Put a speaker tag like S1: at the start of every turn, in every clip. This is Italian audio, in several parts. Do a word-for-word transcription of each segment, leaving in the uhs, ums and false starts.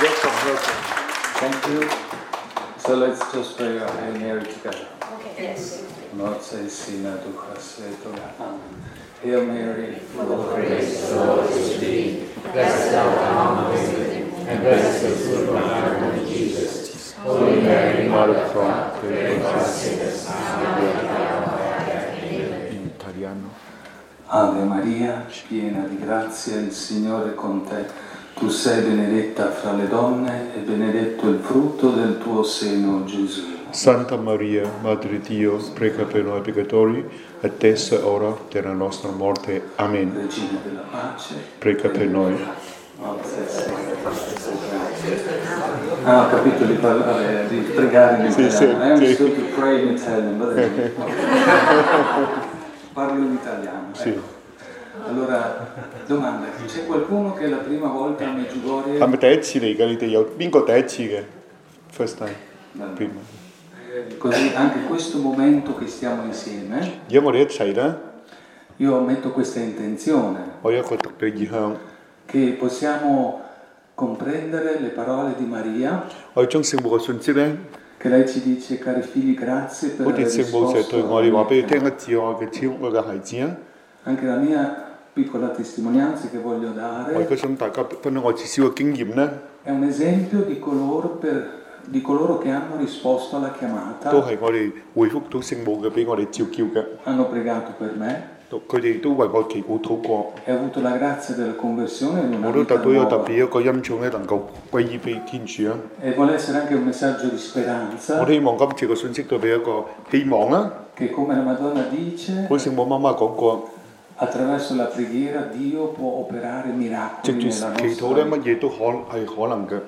S1: Welcome, welcome. Thank you. So let's just pray our Hail Mary together.
S2: Okay, yes.
S1: Notte sina ducas et Amen. Hail Mary,
S3: full of grace, the Lord is with thee. Blessed thou art amongst women, and blessed is the fruit of thy womb, Jesus. Holy Mary, Mother of God, pray for us sinners, now and at the hour of our death. Amen.
S1: in italiano. Ave Maria, piena di grazia, il Signore è con te. Tu sei benedetta fra le donne e benedetto il frutto del tuo seno, Gesù.
S4: Santa Maria, Madre di Dio, prega per noi peccatori, adesso e ora della nostra morte. Amen.
S1: Regina della pace,
S4: Prega per noi.
S1: Ah, ho capito di, parlare, di pregare in italiano.
S4: Sì, sì,
S1: I understood
S4: sì.
S1: to pray in Italian, but parlo in italiano.
S4: Sì.
S1: Ecco. Allora, domanda, c'è qualcuno che è la prima volta a Medjugorje?
S4: 係咪第一次嚟㗎？你哋有邊個第一次嘅 ？First time。prima。
S1: Così anche questo momento che stiamo insieme,
S4: 而家我哋一齊咧，
S1: io metto questa intenzione
S4: 我有一個特別意向，
S1: che possiamo comprendere le parole di Maria,
S4: 我哋將聖母嘅信息咧，
S1: che lei ci dice, cari figli, grazie per
S4: 好
S1: aver
S4: 似聖母成日
S1: risposto
S4: 對我哋話俾你
S1: alla
S4: 聽
S1: mia
S4: 一次，我嘅超愛嘅孩子啊！
S1: Anche la mia piccola testimonianza che voglio
S4: 我
S1: dare
S4: 而家想大家分享我至少嘅經驗咧，
S1: è un esempio di coloro, per, di coloro che hanno risposto alla
S4: 都
S1: chiamata,
S4: 係我哋回覆到聖母嘅，俾我哋召叫嘅。
S1: hanno pregato per me
S4: 佢哋都為我祈禱禱過，
S1: e ho avuto la grazia della conversione in una
S4: 我都
S1: vita
S4: 得到有特
S1: nuova.
S4: 別一個恩寵咧，能夠歸依俾天主啊！
S1: E vuole essere anche un messaggio di
S4: 我
S1: speranza
S4: 都希望今次個信息對你一個希望啊！
S1: che, come la Madonna dice,
S4: 好似聖母媽媽講過，
S1: attraverso la preghiera Dio può operare
S4: 藉
S1: miracoli
S4: 住
S1: nella
S4: 祈
S1: nostra
S4: 禱咧，
S1: vita.
S4: 乜嘢都可係可能嘅。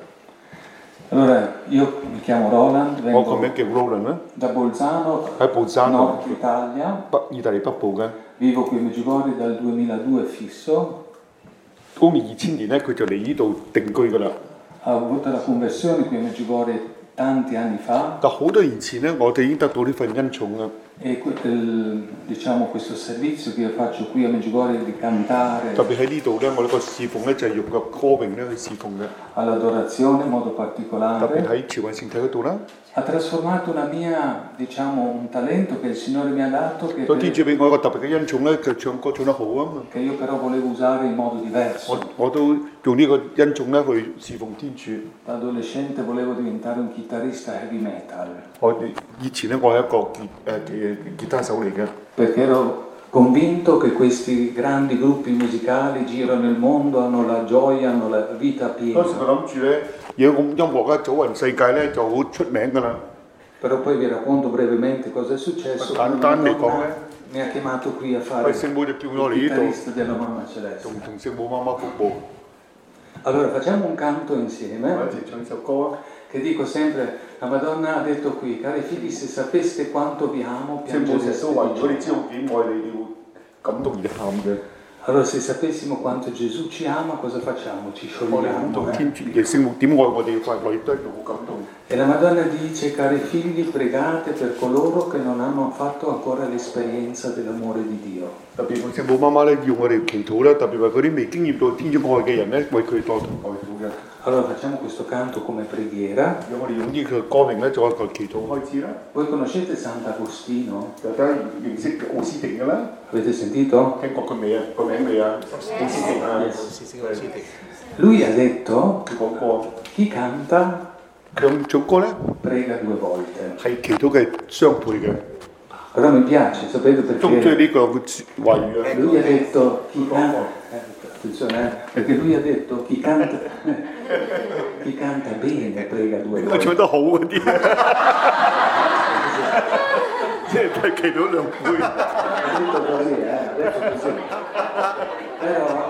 S1: Allora, io mi chiamo Roland,
S4: 我個
S1: vengo
S4: 名叫 Roland 啦，
S1: da Bolzano,
S4: 喺布扎諾
S1: Nord Italia,
S4: 北意大利北部嘅。
S1: vivo qui a Medjugorje dal duemiladue fisso,
S4: 公元二千年咧，佢就嚟呢度定居噶啦。
S1: ho avuto la conversione qui a Medjugorje tanti anni fa
S4: 但好多年前咧，我哋已經得到呢份恩寵啊！
S1: e que- il- diciamo questo servizio che io faccio qui a Medjugorje di cantare
S4: 特別喺呢度咧，我呢個侍奉咧就係用個歌詠咧去侍奉嘅，
S1: all'adorazione in modo
S4: 特別
S1: particolare
S4: 喺朝運聖體嗰度啦。
S1: ha trasformato una mia, diciamo, un talento che il Signore mi ha dato che,
S4: 咁天主
S1: per-
S4: 俾我一個特別嘅恩寵咧，就唱歌唱得好啊嘛！
S1: che io però volevo usare in modo
S4: 我
S1: diverso.
S4: 我都用呢個恩寵咧去侍奉天主。
S1: Da adolescente volevo diventare un chitarrista heavy metal
S4: 我哋以前咧，我係一個吉誒嘅吉他手嚟嘅，
S1: perché ero convinto che questi grandi gruppi musicali girano il mondo, hanno la gioia, hanno la vita
S4: 當時
S1: piena.
S4: 我諗住咧，如果咁音樂咧，早雲世界咧就好出名㗎啦。
S1: Però poi vi racconto brevemente cosa è successo.
S4: Ma
S1: La
S4: tanti
S1: Madonna
S4: come?
S1: mi ha chiamato qui a
S4: 喂，
S1: fare
S4: 聖母就叫
S1: il
S4: 我嚟呢度，
S1: chitarrista della Mamma Celeste.
S4: 同同聖母媽媽服務。
S1: Allora facciamo un canto
S4: 我
S1: insieme
S4: 一齊唱首歌啊！
S1: che dico sempre, la Madonna ha detto qui, cari figli, se sapeste quanto vi amo,
S4: 聖母成日
S1: piangereste
S4: 都話：
S1: di
S4: 如果你
S1: gioia.
S4: 知道幾愛你，你會感動而喊嘅。
S1: Allora se sapessimo quanto Gesù ci ama, cosa facciamo? Ci
S4: 我哋感
S1: sciogliamo.
S4: 動
S1: eh?
S4: 天主嘅聖母點愛我哋，發內都係好感動。
S1: E la Madonna dice, cari figli, pregate per coloro che non hanno fatto ancora l'esperienza dell'amore di Dio.
S4: 特別聖母媽媽咧，要我哋祈禱啦，特別為嗰啲未經驗到天主愛嘅人咧，為佢多同愛禱嘅。
S1: Allora facciamo questo canto come preghiera.
S4: 如果我哋用呢個歌名咧做一個祈禱開始啦，
S1: Voi conoscete Sant'Agostino?
S4: 大家認識奧斯定嘅啦，
S1: Avete sentito?
S4: 聽過佢未啊？個名未啊？奧斯定啊，
S1: Lui ha detto,
S4: 佢講過，
S1: chi canta
S4: 佢唱歌咧
S1: prega due volte.
S4: 係祈禱嘅雙倍嘅。
S1: Però mi piace, sapete
S4: 中意
S1: perché?
S4: 呢個話語啊！
S1: Lui ha detto, chi canta, eh, attenzione, eh, perché lui ha detto, chi canta, chi canta bene prega due
S4: 我
S1: volte.
S4: 唱得好嗰啲，即係係祈禱兩倍。
S1: Ha detto così, eh, ha detto così. Però,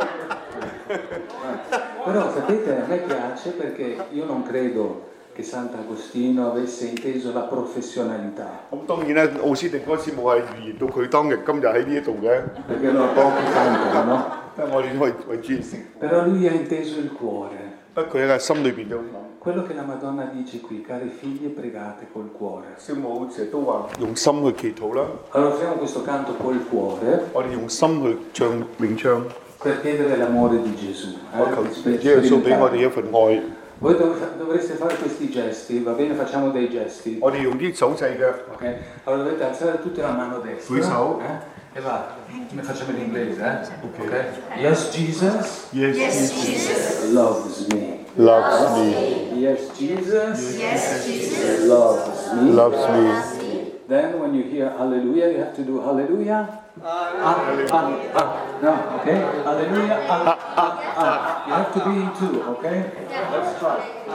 S1: però sapete, a me piace perché io non credo che Sant'Agostino avesse inteso la professionalità,
S4: 咁當然啦，奧斯定嗰時冇係預言到佢當日今日喺呢一度嘅，
S1: perché loro pochi cantano, no?
S4: 但係我哋都係為主先。
S1: Però lui ha inteso il cuore.
S4: 不過佢喺心裏邊有諗，
S1: Quello che la Madonna dice qui, cari figli, pregate col cuore.
S4: 聖母成日都話用心去祈禱啦，
S1: Allora facciamo questo canto col cuore
S4: 我哋用心去唱詠唱，
S1: per chiedere l'amore di Gesù.
S4: 我
S1: eh,
S4: 求
S1: per
S4: 主耶穌俾我哋
S1: sperimentare.
S4: 一份愛。
S1: Voi dov- dovreste fare questi gesti, va bene? Facciamo dei gesti.
S4: 我哋用啲手勢嘅，
S1: Ok? Allora dovete alzare tutti la mano destra.
S4: Questo?
S1: Eh? E va. Ne facciamo in inglese, eh? Ok? Yes, Jesus
S4: Yes,
S2: Yes,
S4: Jesus
S2: Jesus
S1: loves me.
S4: loves me,
S1: Yes, Jesus
S2: Yes, Jesus
S1: loves me.
S4: loves me.
S1: Then when you hear hallelujah, you have to do hallelujah. Ah, ah, ah. No, okay? Hallelujah. Ah, ah, ah. You have to be in two, okay? Let's try.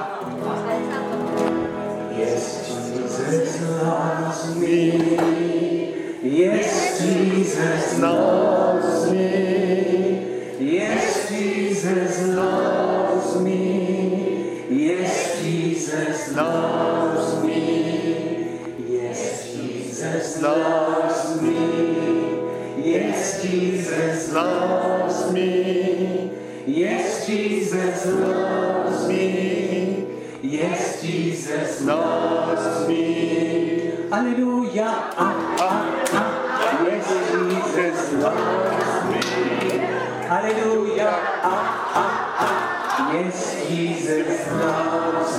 S1: Yes, Jesus loves me. Yes, Jesus loves me. Yes, Jesus loves me. Yes, Jesus loves me. Yes, Jesus loves me. Yes, Jesus loves me. Yes, Jesus loves me. Yes, Jesus loves me. Hallelujah. Ah, ah, ah. Yes, Jesus loves me. Hallelujah. Ah, ah, ah. Yes, Jesus loves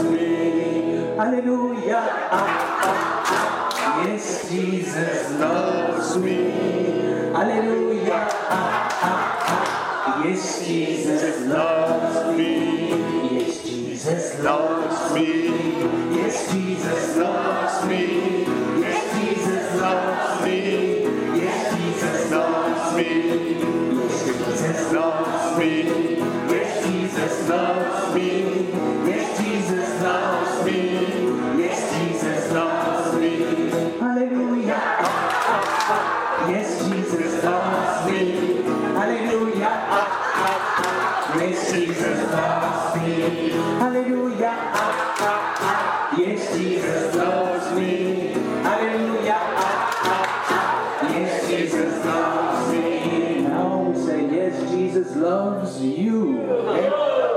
S1: me. Hallelujah. Ah, ah, ah. Yes, Jesus loves me. Hallelujah. Ah, ah, ah. Yes, Jesus loves me. Yes, Jesus loves me. Yes, Jesus loves me. Yes, Jesus loves me. Yes, Jesus loves me. Yes, Jesus loves me. Yes, Jesus loves me. Yes, Jesus loves me. Yes, Jesus loves me. Hallelujah. Ah, ah, ah. Yes, Jesus loves me. Hallelujah. Ah, ah, ah. Yes, Jesus loves me. Hallelujah. Ah, ah, ah. Yes, Jesus loves me. Hallelujah. Ah, ah, ah. Yes, Jesus loves me. Now we say, yes, Jesus loves you. Okay?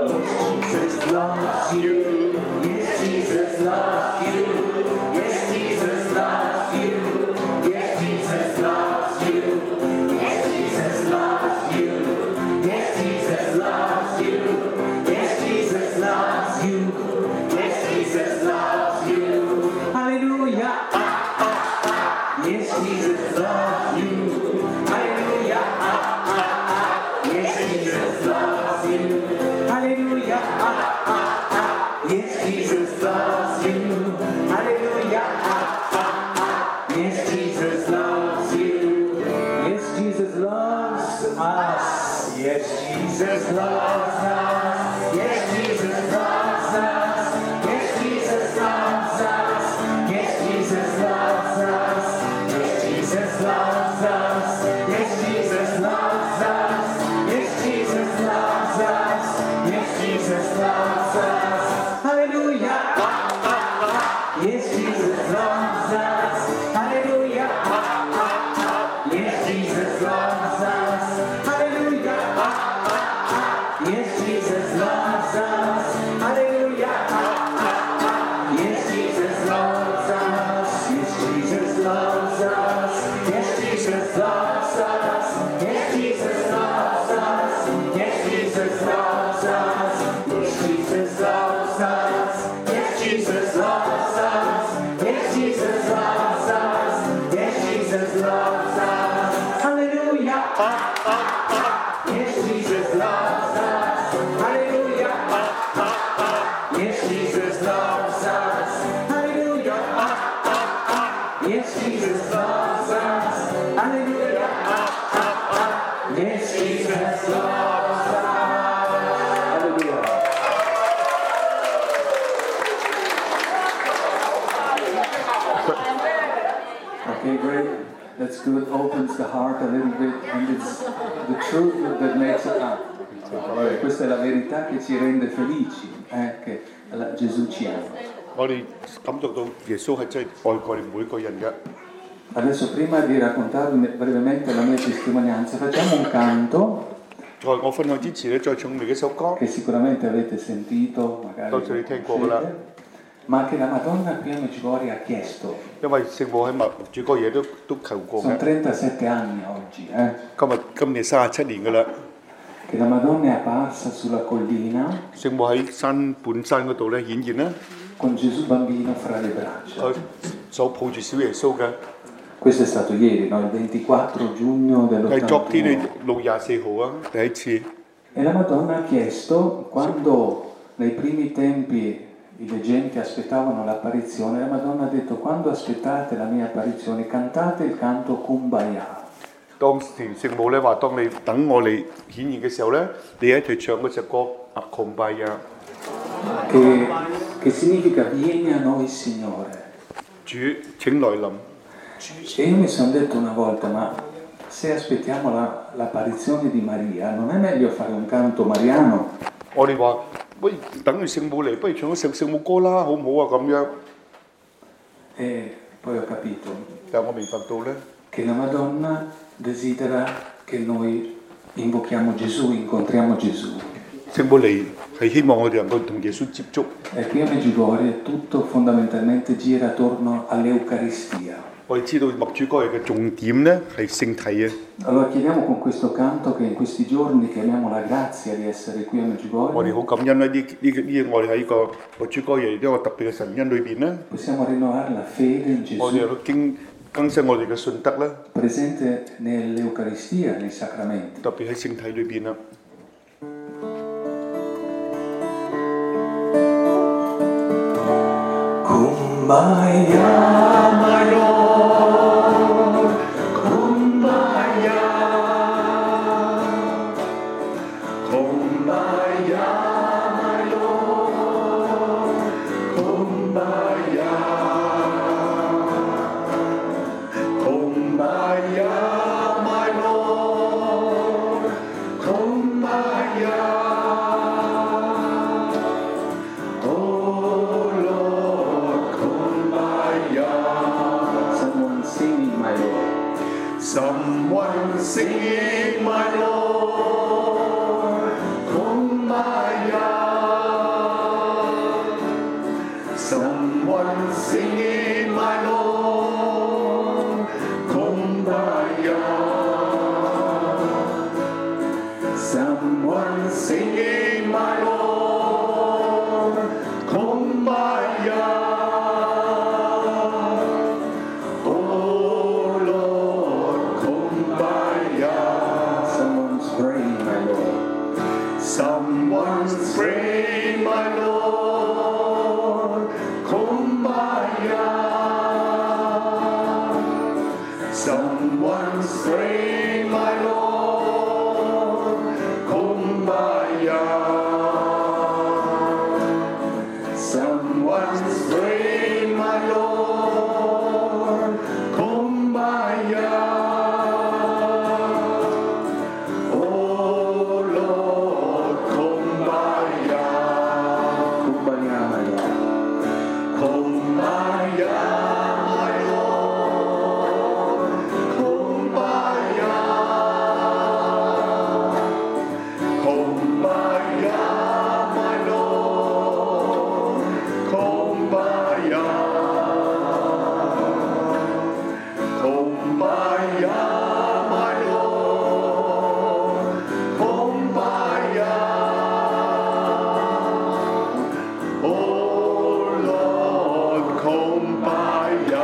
S1: Yes, Jesus loves you. Yes, Jesus loves you. Yes, Jesus loves you. Yes, Jesus loves you. Yes, Jesus loves you. Yes, Jesus loves you. Yes, Jesus loves you. Yes, Jesus loves you. Hallelujah. Ah, ah, ah. Yes, Jesus loves you. Hallelujah. Ah, ah, ah. Yes, Jesus loves you. Hallelujah. Ah, ah, ah. Yes, Jesus loves you. Hallelujah. Ah, ah, ah. Yes, Jesus loves you. Yes, Jesus loves us. Yes, Jesus loves us. Yes, Jesus loves us. Yes, Jesus loves us. Yes, Jesus loves us. Yes, Jesus loves us. Yes, Jesus loves us. Yes, Jesus loves us. Yes, Jesus loves us. Hallelujah. Ah, ah, ah. Yes, Jesus loves us. Hallelujah. Ah, ah, ah. Yes, Jesus loves us. Hallelujah. Ah, ah, ah. Yes, Jesus loves us. Hallelujah. Ah, ah, ah. Yes, Jesus loves us. Yes, Jesus loves us. Yes, Jesus loves us. Yes, Jesus loves us. Yes, Jesus loves us. Yes, Jesus loves us. Yes, Jesus loves us. Yes, Jesus loves us. Yes, Jesus loves us. Hallelujah. Ah, ah, ah. Yes, Jesus loves us. Hallelujah. Ah, ah, ah. Yes, Jesus loves us. Hallelujah. Ah, ah, ah. Yes, Jesus loves us. Hallelujah. Ah, ah, ah. Yes, Jesus loves us. Hallelujah. Okay, great. That's good. Opens the heart a little bit, and it's the truth that makes it up. Vabbè, questa è la verità che ci rende felici, eh, che la- Gesù ci ama.
S4: 我哋感覺到耶穌係真係愛過你每個人嘅。
S1: Adesso, prima di raccontarvi brevemente la mia testimonianza, facciamo un canto
S4: 在我分享之前咧，再唱另一首歌，
S1: che sicuramente avete sentito, magari
S4: Forse li tengo là.
S1: conoscete, ma che la Madonna qui a Medjugorje ha chiesto.
S4: 因為聖母喺密主個嘢都都求過
S1: Sono
S4: 嘅。
S1: trentasette anni oggi, eh?
S4: 今日今年三十七年噶啦，
S1: che la Madonna è apparsa sulla collina
S4: 聖母喺山本山嗰度咧顯現啦，
S1: con Gesù bambino fra le braccia.
S4: 佢手抱住小耶穌嘅。
S1: Questo è stato ieri, no? Il ventiquattro giugno
S4: 係昨天係
S1: dell'ottantuno.
S4: 六廿四號啊，第一次。
S1: E la Madonna ha chiesto, quando nei primi tempi i veggenti aspettavano l'apparizione, la Madonna ha detto: quando aspettate la mia apparizione, cantate il canto Kumbaya.
S4: 當時聖母咧話：當你等我嚟顯現嘅時候咧，你一齊唱嗰隻歌啊，窮拜啊！
S1: Che, che significa vieni a noi Signore.
S4: 主請來臨。
S1: E io mi sono detto una volta, ma se aspettiamo la, l'apparizione di Maria, non è meglio fare un canto mariano?
S4: 我哋話：喂，等佢聖母嚟，不如唱聖聖母歌啦，好唔好啊？咁樣。
S1: E poi ho capito
S4: 但我明白到咧，
S1: che la Madonna desidera che noi invochiamo Gesù, incontriamo Gesù.
S4: 聖母嚟係希望我哋能夠同耶穌接觸。
S1: E qui a Medjugorje tutto fondamentalmente gira attorno all'Eucaristia.
S4: 我哋知道默主歌嘅重點咧係聖體啊！
S1: Allora chiediamo con questo canto che in questi giorni che abbiamo la grazia di essere qui a
S4: 我哋
S1: Medjugorje,
S4: 好感恩啦！呢呢呢，我哋喺個默主歌日呢個特別嘅神恩裏邊咧，
S1: possiamo rinnovare la fede in
S4: 我哋
S1: Gesù
S4: 又經更新我哋嘅信德啦，
S1: presente nell'Eucaristia, nei sacramenti.
S4: 特別喺聖體裏邊啦。
S1: Kumbaya, my Lord, Kumbaya, Kumbaya, my Lord, Kumbaya, Kumbaya, my Lord, Kumbaya. Oh Lord, Kumbaya. Someone singing, my Lord. Someone singing, my Lord, Kumbaya. Someone singing, my Lord, Kumbaya. Someone singing, my Lord, Kumbaya. Oh Lord, Kumbaya. Someone's praying, my Lord. Someone's praying, my Lord, Kumbaya. Someone's praying, my Lord, Kumbaya. Someone's praying, my Lord, Kumbaya. Oh Lord, Kumbaya. Kumbaya, my Lord. Kumbaya, my Lord, Kumbaya. Kumbaya, my Lord, Kumbaya. Kumbaya, my Lord, Kumbaya. Oh Lord, Kumbaya.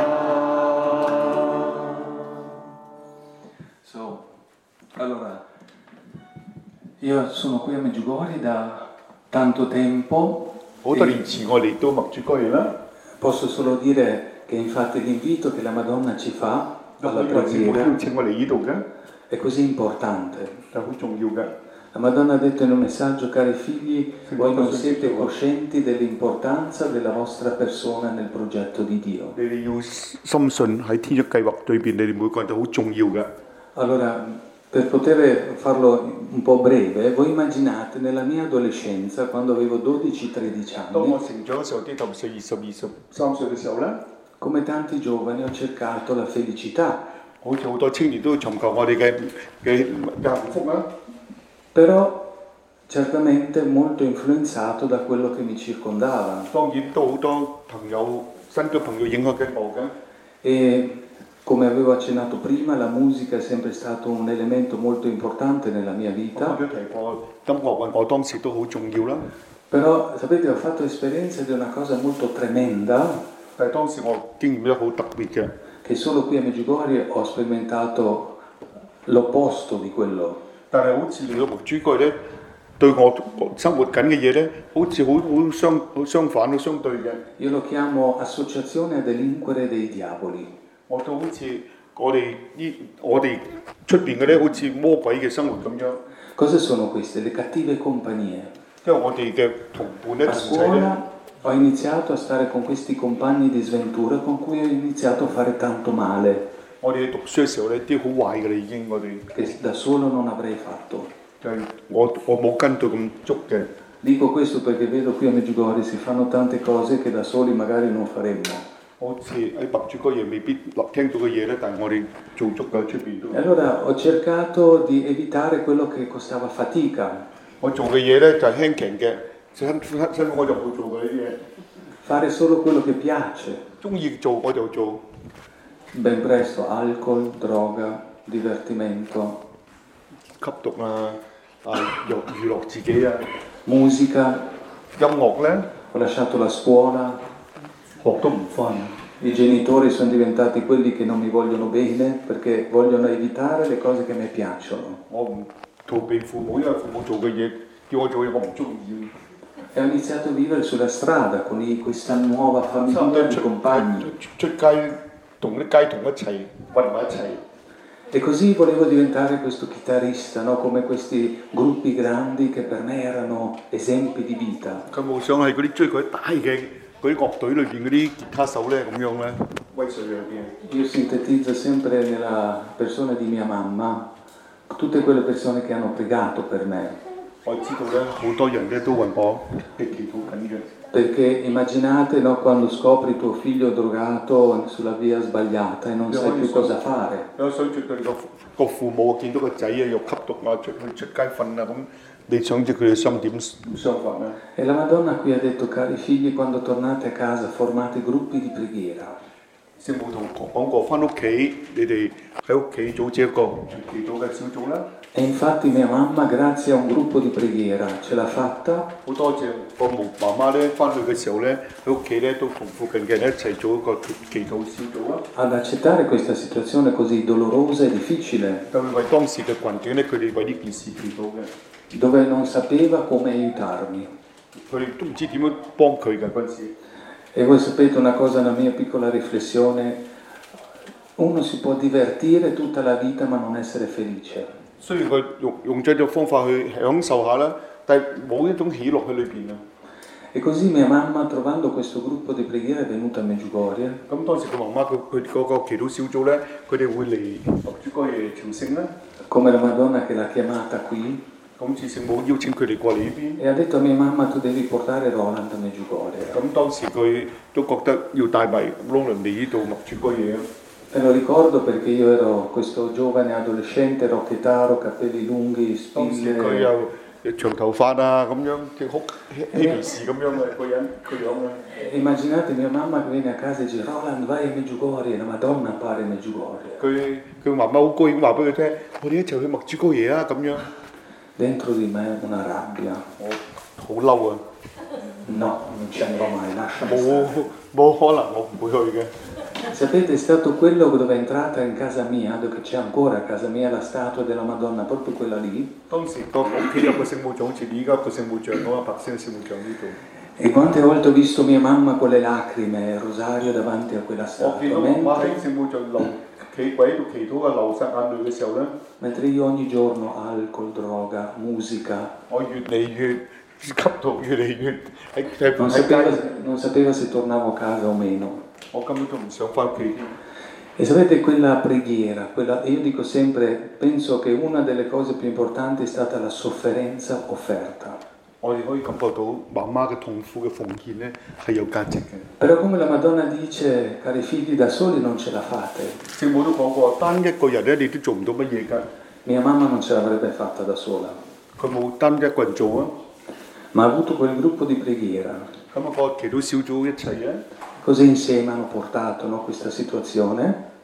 S1: So, allora, io sono qui a Medjugorje da tanto tempo.
S4: 好多年前我嚟到默主歌日啦，
S1: Posso solo dire che infatti l'invito che la Madonna ci fa
S4: 咁
S1: alla
S4: 呢個聖母
S1: preghiera
S4: 邀請我嚟呢度嘅，
S1: è così importante.
S4: 就好重要嘅。
S1: La Madonna ha detto in un messaggio: cari figli, voi non siete coscienti dell'importanza della vostra persona nel progetto di Dio.
S4: 你哋要深信喺天主計劃裏邊，你哋每個人都好重要嘅。
S1: Allora, per poter farlo un po' breve, voi immaginate nella mia adolescenza, quando avevo dodici tredici
S4: 當我
S1: anni,
S4: 成長嘅時候，啲十歲、二十、二十三歲嘅時候咧，
S1: come tanti giovani ho cercato la felicità.
S4: 好似好多青年都尋求我哋嘅嘅嘅幸福啦。
S1: Però certamente molto influenzato da quello che mi circondava.
S4: 當然都好多朋友新嘅朋友影響緊我嘅。
S1: E Come avevo accennato prima, la musica è sempre stato un elemento molto importante nella mia
S4: 我
S1: vita,
S4: 都提過音樂運，我當時都好重要啦。
S1: però sapete ho fatto esperienza di una cosa molto tremenda
S4: 但係當時我經驗咧好特別嘅，
S1: che solo qui a Medjugorje ho sperimentato l'opposto di quello.
S4: 但係好似嚟到牧主嗰咧，對我生活緊嘅嘢咧，好似好好相好相反好相對嘅。
S1: Io lo chiamo associazione a delinquere dei diavoli.
S4: 我都好似我哋呢我哋出邊嘅咧，好似魔鬼嘅生活咁樣。
S1: Cosa sono queste? Le cattive compagnie.
S4: 因為我哋嘅同伴咧
S1: A
S4: 同齊咧，
S1: scuola ho iniziato a stare con questi compagni di sventura con cui ho iniziato a fare tanto male,
S4: 我哋讀書嘅時候咧，啲好壞嘅啦已經，我哋
S1: che da solo non avrei fatto.
S4: 就係我我冇跟到咁足嘅。
S1: Dico questo perché vedo qui a Medjugorje si fanno tante cose che da soli magari non faremmo.
S4: 好似喺白主嗰嘢未必聽到嘅嘢咧，但係我哋做足嘅出邊都。
S1: E allora ho cercato di evitare quello che costava fatica,
S4: 我做嘅嘢咧就係輕強嘅，辛辛辛苦我就冇做嘅呢啲嘢，
S1: fare solo quello che piace.
S4: 中意做我就做。
S1: Ben presto alcol, droga, divertimento,
S4: 吸毒啊，啊娛娛樂自己啊，
S1: musica.
S4: 音樂咧
S1: Ho lasciato la scuola,
S4: 學都唔翻。
S1: i genitori sono diventati quelli che non mi vogliono bene perché vogliono evitare le cose che a me piacciono.
S4: 我唔逃避父母，因為父母做嘅嘢叫我做嘢我唔中意。
S1: E ho iniziato a vivere sulla strada con i- questa nuova
S4: 差唔多
S1: famiglia di
S4: 出
S1: compagni.
S4: 出街同啲街童一齊混埋一齊。
S1: E così volevo diventare questo chitarrista, no? Come questi gruppi grandi che per me erano esempi di vita.
S4: 佢冇想係嗰啲追佢大嘅嗰啲樂隊裏邊嗰啲吉他手咧咁樣咧，威水嘅啲。
S1: Io sintetizzo sempre nella persona di mia mamma tutte quelle persone che hanno pregato per me.
S4: 我知道咧，好多人咧都為我係祈禱緊嘅。
S1: Perché immaginate, no, quando scopri tuo figlio drogato sulla via sbagliata e non sai più cosa fare.
S4: 有想住對個個父母見到個仔啊又吸毒啊出去出街瞓啊咁，你想住佢嘅心點相反咧？
S1: E la Madonna qui ha detto, cari figli, quando tornate a casa formate gruppi di preghiera.
S4: 聖母同講過，翻屋企你哋喺屋企組織一個祈禱嘅小組啦。
S1: E infatti mia mamma, grazie a un gruppo di preghiera, ce l'ha fatta.
S4: 好多謝個母媽媽咧，翻去嘅時候咧，喺屋企咧都同附近嘅人一齊做一個祈禱小組啦。
S1: Ad accettare questa situazione così dolorosa e difficile,
S4: 就為當時嘅環境咧，佢哋為呢件事祈禱嘅，
S1: dove non sapeva come aiutarmi.
S4: 佢哋都唔知點樣幫佢嘅嗰陣時。
S1: E voi sapete una cosa, una mia piccola riflessione, uno si può divertire tutta la vita ma non essere felice.
S4: 雖然佢用用咗一種方法去享受下啦，但係冇一種喜樂喺裏邊啊。
S1: E così mia mamma, trovando questo gruppo di preghiera, è venuta a Medjugorje.
S4: 咁當時佢媽媽佢佢嗰個祈禱小組咧，佢哋會嚟落珠江夜朝聖啦。
S1: Come la Madonna che l'ha chiamata qui,
S4: 咁次聖母邀請佢哋過嚟呢邊。
S1: e ha detto a mia mamma tu devi portare Roland a Medjugorje.
S4: 咁當時佢都覺得要帶埋 Roland 嚟呢度落珠江夜啊。
S1: Me lo ricordo perché io ero questo giovane adolescente, rocchettaro, capelli lunghi,
S4: 當時佢
S1: spille.
S4: 又長頭髮啊，咁樣即係好嬉皮士咁樣嘅個人個樣啊。
S1: E immaginate mia mamma che viene a casa e dice Roland vai a Medjugorje, la Madonna appare a Medjugorje.
S4: 佢佢媽媽好高興話俾佢聽，我哋一齊去墨珠高爺啊咁樣。
S1: Dentro di me una rabbia.
S4: 我好嬲啊！
S1: No, non ci andrò mai, lasciami
S4: 冇
S1: stare.
S4: 冇可能我唔會去嘅。
S1: Sapete, è stato quello dove è entrata in casa mia, dove c'è ancora a casa mia la statua della Madonna, proprio quella lì.
S4: 當時個屋企有個聖母像，好似你而家個聖母像咁啊，白色嘅聖母像呢度。
S1: E quante volte ho visto mia mamma con le lacrime e il rosario davanti a quella
S4: 我
S1: statua,
S4: 見到媽媽喺
S1: mentre,
S4: 聖母像流企跪喺度祈禱嘅流晒眼淚嘅時候咧，
S1: mentre io ogni giorno alcol, droga, musica.
S4: 我越嚟越吸毒，越嚟越喺喺
S1: Non
S4: 喺
S1: sapeva,
S4: 街，
S1: non sapeva se tornavo a casa o meno.
S4: 我根本都唔想翻屋企添。
S1: E sapete quella preghiera, quella, io dico sempre, penso che una delle cose più importanti è stata la sofferenza offerta.
S4: 我哋可以感覺到媽媽嘅痛苦嘅奉獻咧係有價值嘅。
S1: Però come la Madonna dice, cari figli, da soli non ce la fate.
S4: 聖母都講過，單一個人咧你都做唔到乜嘢㗎。
S1: Mia mamma non ce l'avrebbe fatta da sola,
S4: 佢冇單一個人做啊。
S1: ma ha avuto quel gruppo di preghiera.
S4: 咁啊個祈禱小組一齊啊，
S1: Così insieme hanno portato, no, questa situazione.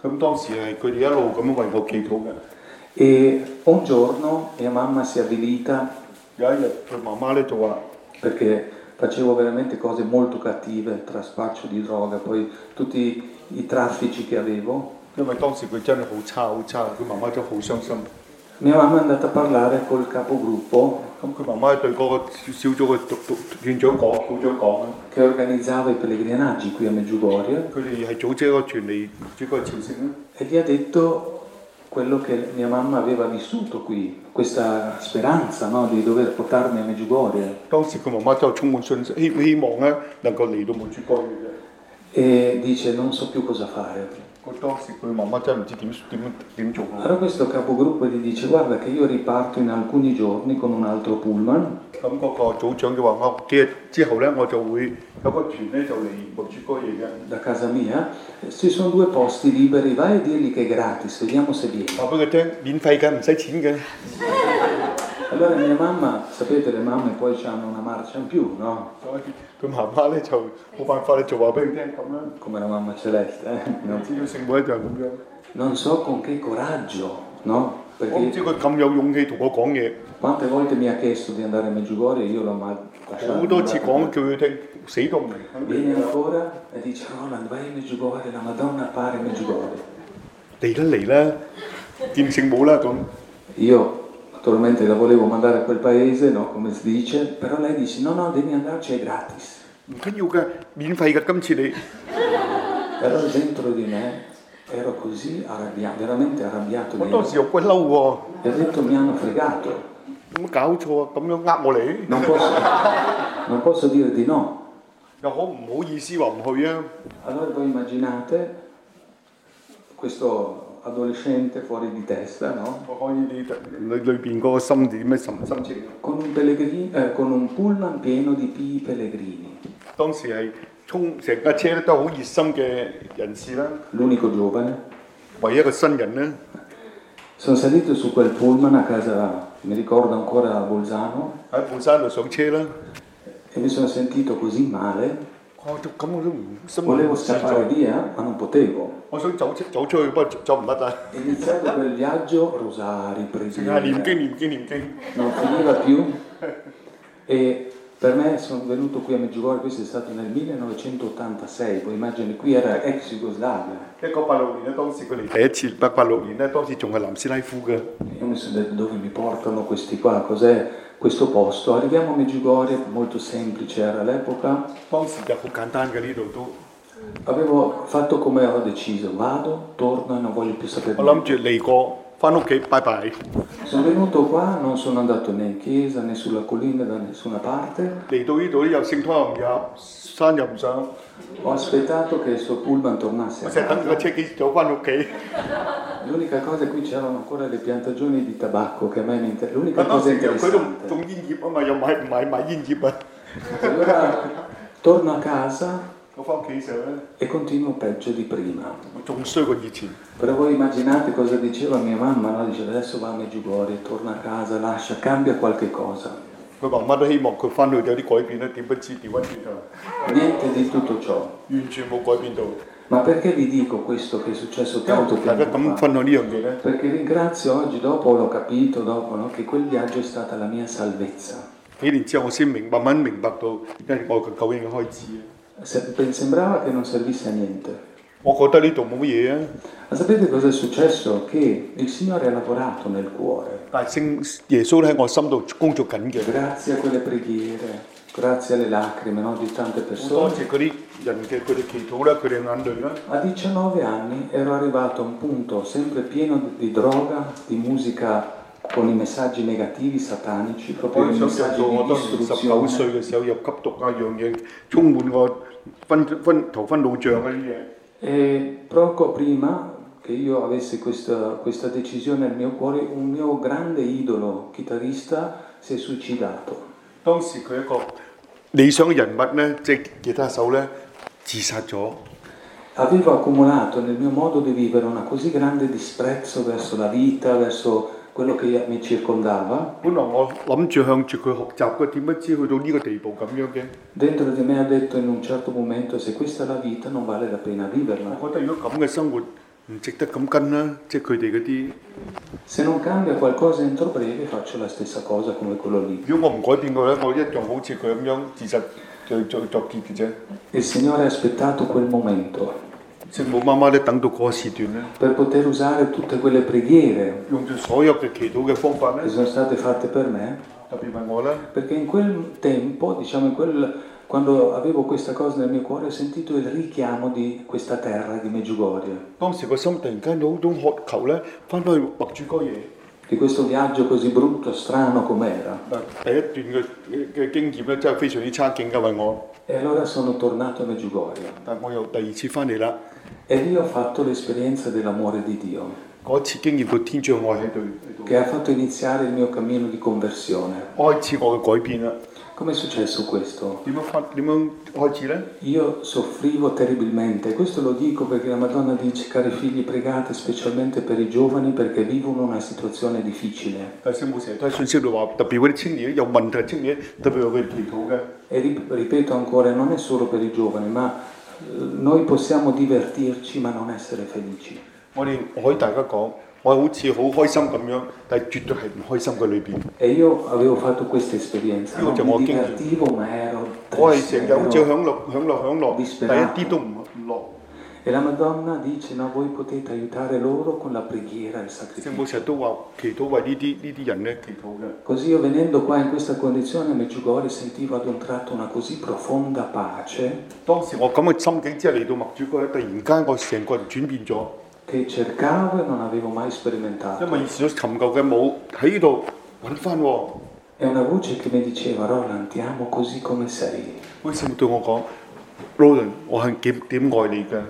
S4: 咁當時係佢哋一路咁樣為我祈禱嘅。
S1: E un giorno mia mamma si è avvilita
S4: 有一日佢媽媽咧就話：
S1: perché facevo veramente cose molto cattive, traspaccio di droga, poi tutti i traffici che avevo.
S4: 因為當時佢真係好差好差，佢媽媽真係好傷心。
S1: Mia mamma è andata a parlare col capogruppo
S4: 咁佢媽媽對嗰個小組嘅組組院長講、組長講啦，
S1: che organizzava i pellegrinaggi qui a Medjugorje
S4: 佢哋係組織一個團嚟主個朝聖啦。
S1: e gli ha detto quello che mia mamma aveva vissuto qui, questa speranza, no, di dover portarmi a Medjugorje.
S4: 當時佢媽媽就充滿信心，希希望咧能夠嚟到medjugorje嘅。
S1: E dice non so più cosa fare.
S4: 佢當時佢媽媽真係唔知點點點做。
S1: Allora questo capogruppo gli dice guarda che io riparto in alcuni giorni con un altro pullman
S4: 咁嗰個組長就話：我幾日之後咧，我就會有個團咧就嚟medjugorje嘅。
S1: da casa mia, ci sono due posti liberi, vai a dirgli che è gratis, vediamo se viene.
S4: 話俾佢聽，免費嘅，唔使錢嘅。
S1: Allora mia mamma, sapete le mamme poi hanno una marcia in più, no?
S4: 所以佢媽媽咧就冇辦法咧，就話俾佢聽咁啦。
S1: Come la mamma celeste, eh?
S4: 唔
S1: No?
S4: 知道聖母就係咁樣。
S1: Non so con che coraggio, no?
S4: 我唔知
S1: Perché
S4: 佢咁有勇氣同我講嘢。
S1: quante volte mi ha chiesto di andare a Medjugorje e io l'ho mai
S4: 好
S1: lasciato.
S4: 多次講叫佢聽，死都唔嚟。
S1: Vieni ancora e dice Roland vai a Medjugorje, la Madonna appare a Medjugorje.
S4: 嚟啦嚟啦，見聖母啦咁。
S1: Io naturalmente la volevo mandare a quel paese, no? Come si dice, però lei dice no no devi andarci, è gratis.
S4: 唔緊要嘅，免費嘅，今次你。
S1: Però dentro di me ero così arrabbiato, veramente arrabbiato
S4: 我當
S1: dentro.
S4: 時又鬼嬲喎，
S1: E ho detto mi hanno fregato,
S4: 有冇搞錯啊？咁樣呃我嚟，
S1: non posso, non posso dire di no.
S4: 又好唔好意思話唔去啊？
S1: Allora voi immaginate questo adolescente fuori di testa, no?
S4: 我可以你裏裏邊嗰個心點咩心心情？
S1: Con un, pellegrini- eh, con un pullman pieno di pii pellegrini.
S4: 當時係衝成架車咧都好熱心嘅人士啦，
S1: L'unico giovane.
S4: 唯一一個新人咧，
S1: Sono salito su quel pullman a casa, mi ricordo ancora a Bolzano,
S4: 喺半山度上車啦。
S1: e mi sono sentito così male.
S4: 我都咁我都唔心
S1: Volevo
S4: 唔自在
S1: scappare via, ma non potevo.
S4: 我想走出走出去，不過走唔得啊！
S1: Iniziato quel viaggio, rosari,
S4: 淨係念經
S1: preghiere,
S4: 念經念經。
S1: non finiva più. E per me sono venuto qui a Medjugorje, questo è stato nel millenovecentottantasei, voi immagini qui era ex Jugoslavia.
S4: 一九八六年咧，當時佢嚟第一次，八八六年咧，當時仲係南斯拉夫嘅。
S1: Io mi sono detto dove mi portano questi qua, cos'è questo posto? Arriviamo a Medjugorje, molto semplice era all'epoca.
S4: 當時就好簡單嘅呢度都。
S1: Avevo fatto come ho deciso, vado, torno e non voglio più sapere
S4: 我
S1: niente.
S4: 諗住嚟過，翻屋企拜拜。
S1: Sono venuto qua, non sono andato né in chiesa né sulla collina da nessuna parte.
S4: 嚟到呢度咧，又聖堂又唔入，山又唔上，
S1: Ho aspettato che il suo pullman tornasse
S4: 我
S1: a
S4: 成日等
S1: casa.
S4: 個車幾時走翻屋企。
S1: L'unica cosa qui c'erano ancora le piantagioni di tabacco che a me mi inter...
S4: 我
S1: L'unica
S4: 當
S1: cosa
S4: 時又佢都唔
S1: interessante.
S4: 種煙葉啊嘛，又買唔買買煙葉啊。
S1: Allora torno a casa
S4: 我翻屋企嘅時候咧，
S1: e continuo peggio di prima.
S4: 我仲衰過以前。
S1: Però voi immaginate cosa diceva mia mamma, no? Dice adesso va a Medjugorje, torna a casa, lascia, cambia qualche cosa.
S4: 佢媽媽都希望佢翻去有啲改變咧，點不知調翻轉頭，
S1: Niente di tutto ciò.
S4: 完全冇改變到。
S1: Ma perché vi dico questo che è successo
S4: 因為
S1: tanto
S4: 大家
S1: tempo
S4: 咁
S1: fa?
S4: 分享呢樣嘢咧，
S1: Perché ringrazio oggi, dopo l'ho capito, dopo, no? Che quel viaggio è stata la mia salvezza.
S4: 幾年之後我先明慢慢明白到，因為我嘅救恩嘅開始。
S1: Se- Sembrava che non servisse a niente.
S4: 我覺得呢度冇乜嘢啊，
S1: Ma sapete cosa è successo? Che il Signore ha lavorato nel cuore.
S4: 但係聖耶穌咧喺我心度工作緊嘅。
S1: Grazie a quelle preghiere, grazie alle lacrime, no? Di tante
S4: 好多
S1: persone.
S4: 謝嗰啲人嘅佢哋祈禱啦，佢哋眼淚啦。
S1: A diciannove anni ero arrivato a un punto sempre pieno di droga, di musica con i messaggi negativi, satanici,
S4: 我
S1: proprio i
S4: 想象
S1: messaggi
S4: 到我
S1: di
S4: 當時十九
S1: distruzione.
S4: 歲嘅時候又吸毒啊，樣嘢充滿我分分頭昏腦脹嗰啲嘢。
S1: E poco prima che io avessi questa, questa decisione nel mio cuore, un mio grande idolo chitarrista si è suicidato.
S4: 當時佢一個理想嘅人物咧，即係吉他手咧，自殺咗。
S1: Avevo accumulato nel mio modo di vivere una così grande disprezzo verso la vita, verso quello che mi circondava.
S4: 本來我諗住向住佢學習嘅，點不知去到呢個地步咁樣嘅。
S1: Dentro di me ha detto in un certo momento se questa è la vita non vale la pena viverla.
S4: 我覺得如果咁嘅生活唔值得咁跟啦，即係佢哋嗰啲。
S1: Se non cambia qualcosa entro breve, faccio la stessa cosa come quello lì.
S4: 如果我唔改變嘅咧，我一樣好似佢咁樣自實就作作結嘅啫。
S1: Il Signore ha aspettato quel momento
S4: 聖母媽媽咧等到嗰個時段咧，
S1: per poter usare tutte quelle preghiere
S4: 用住所有嘅祈禱嘅方法咧
S1: che，sono state fatte per me,
S4: 特別係我咧，
S1: perché in quel tempo, diciamo in quel, quando avevo questa cosa nel mio cuore, ho sentito il richiamo di questa terra di Medjugorje,
S4: 當時個心突然間有種渴求咧，翻返去墨主哥耶。
S1: di questo viaggio così brutto, strano com'era.
S4: 嗱，第一段嘅嘅經驗咧，真係非常之差勁㗎，為我。
S1: E allora sono tornato a Medjugorje
S4: 但我又第二次翻嚟啦，
S1: e lì ho fatto l'esperienza dell'amore di Dio,
S4: 嗰次經驗到天主嘅愛喺度，喺度
S1: che ha fatto iniziare il mio cammino di conversione.
S4: 開始我嘅改變啦。
S1: Com'è successo questo?
S4: 點樣發點樣開始咧？
S1: Io soffrivo terribilmente, e questo lo dico perché la Madonna dice, cari figli, pregate specialmente per i giovani perché vivono una situazione difficile.
S4: 但係聖母成日都喺信息度話，特別嗰啲青年有問題嘅青年，特別為佢哋祈禱嘅。
S1: E rip- ripeto ancora, non è solo per i giovani, ma eh, noi possiamo divertirci ma non essere felici.
S4: 我哋可以大家講，我好似好開心咁樣，但係絕對係唔開心嘅裏邊。
S1: E io avevo fatto questa esperienza,
S4: Io
S1: non
S4: già
S1: mi
S4: ho
S1: divertivo ma ero
S4: 我係
S1: triste,
S4: 成日好似
S1: ero-
S4: 享樂享樂享樂，
S1: disperato.
S4: 但係一啲都唔唔樂。
S1: E la Madonna dice, no, voi potete aiutare loro con la preghiera e il
S4: 聖母
S1: sacrificio.
S4: 成日都話祈禱為呢啲呢啲人咧祈禱嘅。
S1: Così io venendo qua in questa condizione a Medjugorje sentivo ad un tratto una così profonda pace
S4: 當時我咁嘅心境之下嚟到墨主哥咧，突然間我成個人轉變咗，
S1: che cercavo e non avevo mai
S4: 因
S1: sperimentato.
S4: 為以前所尋求嘅冇喺呢度揾翻喎。
S1: E una voce che mi diceva, Roland, ti amo così come sei.
S4: 嗰時聖母對我講 ，Roland，我係點點愛你嘅。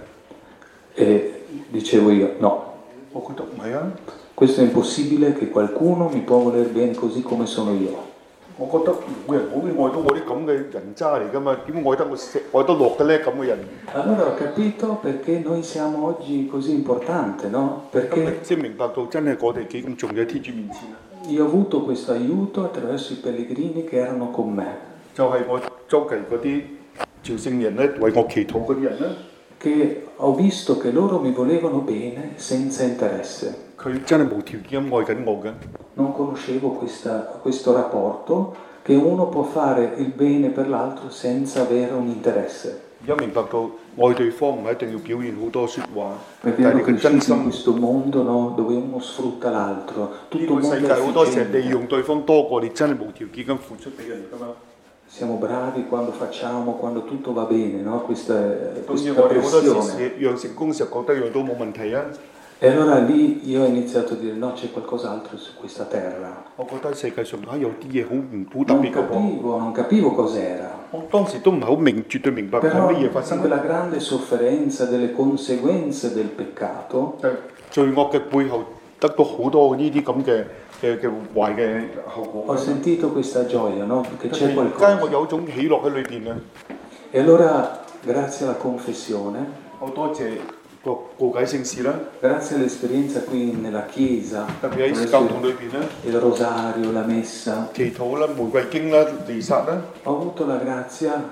S1: E dicevo io, no,
S4: 我覺得唔係啊，
S1: questo è impossibile che qualcuno mi può voler bene così come sono io.
S4: 我覺得冇人可以愛到我啲咁嘅人渣嚟㗎嘛，點愛得我食愛得落嘅咧咁嘅人？
S1: Allora ho capito perché noi siamo oggi così importante, no?
S4: 咁
S1: Perché
S4: 先明白到真係我哋幾咁重要喺天主面前啊！
S1: io ho avuto questo aiuto attraverso i pellegrini che erano con me,
S4: 就係我周圍嗰啲朝聖人咧，為我祈禱嗰啲人咧，
S1: che ho visto che loro mi volevano bene senza interesse.
S4: 佢真係無條件咁愛緊我嘅。
S1: Non conoscevo questa- questo rapporto che uno può fare il bene per l'altro senza avere un interesse.
S4: 而家明白到愛對方唔係一定要表現好多説話，
S1: Perché
S4: 但係
S1: ero
S4: 你嘅真
S1: cresciuto in
S4: 心。
S1: questo mondo, no, dove uno sfrutta l'altro,
S4: 呢
S1: tutto
S4: 個
S1: il
S4: 世
S1: mondo
S4: 界
S1: è
S4: 好多時利
S1: efficiente.
S4: 用對方多過你真係無條件咁付出俾人㗎嘛。
S1: Siamo bravi quando facciamo, quando tutto va bene, no? Questa,
S4: 當然
S1: questa
S4: 我哋好多時
S1: pressione.
S4: 讓成功時候覺得樣都冇問題啊！
S1: E allora lì io ho iniziato a dire no, c'è qualcos'altro su questa terra.
S4: 我覺得世界上啊有啲嘢好唔好特
S1: Non
S4: 別嘅喎。
S1: capivo, non capivo cos'era.
S4: 我當時都唔係好明，絕對明白係
S1: Però
S4: 乜嘢發
S1: in
S4: 生。
S1: quella grande sofferenza delle conseguenze del peccato,
S4: 但係罪惡嘅背後得到好多呢啲咁嘅嘅嘅壞嘅後
S1: ho
S4: 果。
S1: sentito questa gioia, no? Che
S4: 突
S1: c'è
S4: 然間我
S1: qualcosa.
S4: 有種喜樂喺裏邊啊！
S1: E allora, grazie alla confessione,
S4: 我多謝個告解聖事啦，
S1: grazie all'esperienza qui nella chiesa,
S4: 特別喺
S1: attraverso
S4: 教堂裏邊咧，
S1: il rosario, la messa,
S4: 祈禱啦、玫瑰經啦、彌撒啦，
S1: ho avuto la grazia